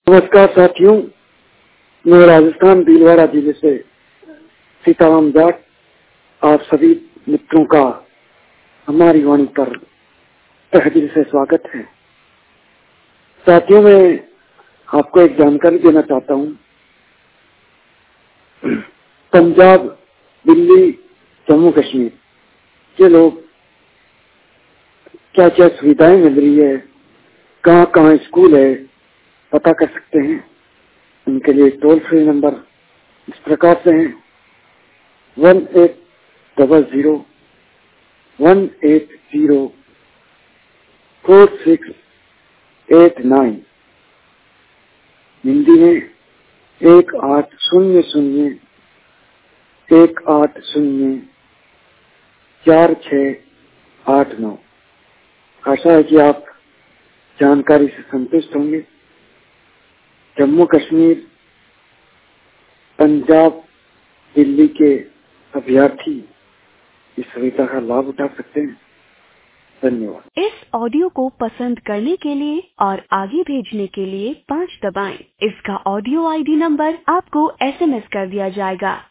नमस्कार साथियों, मैं राजस्थान भीलवाड़ा जिले से सीताराम जाट आप सभी मित्रों का हमारी वाणी पर तहे दिल से स्वागत है। साथियों, मैं आपको एक जानकारी देना चाहता हूँ। पंजाब, दिल्ली, जम्मू कश्मीर के लोग क्या क्या सुविधाएं मिल रही है, कहाँ कहाँ स्कूल है, पता कर सकते हैं। उनके लिए टोल फ्री नंबर इस प्रकार से हैं 1800-180-4689। हिंदी में 1800-180-4689। आशा है कि आप जानकारी से संतुष्ट होंगे। जम्मू कश्मीर, पंजाब, दिल्ली के अभ्यर्थी इस सुविधा का लाभ उठा सकते हैं। धन्यवाद। इस ऑडियो को पसंद करने के लिए और आगे भेजने के लिए 5 दबाएं। इसका ऑडियो आईडी नंबर आपको SMS कर दिया जाएगा।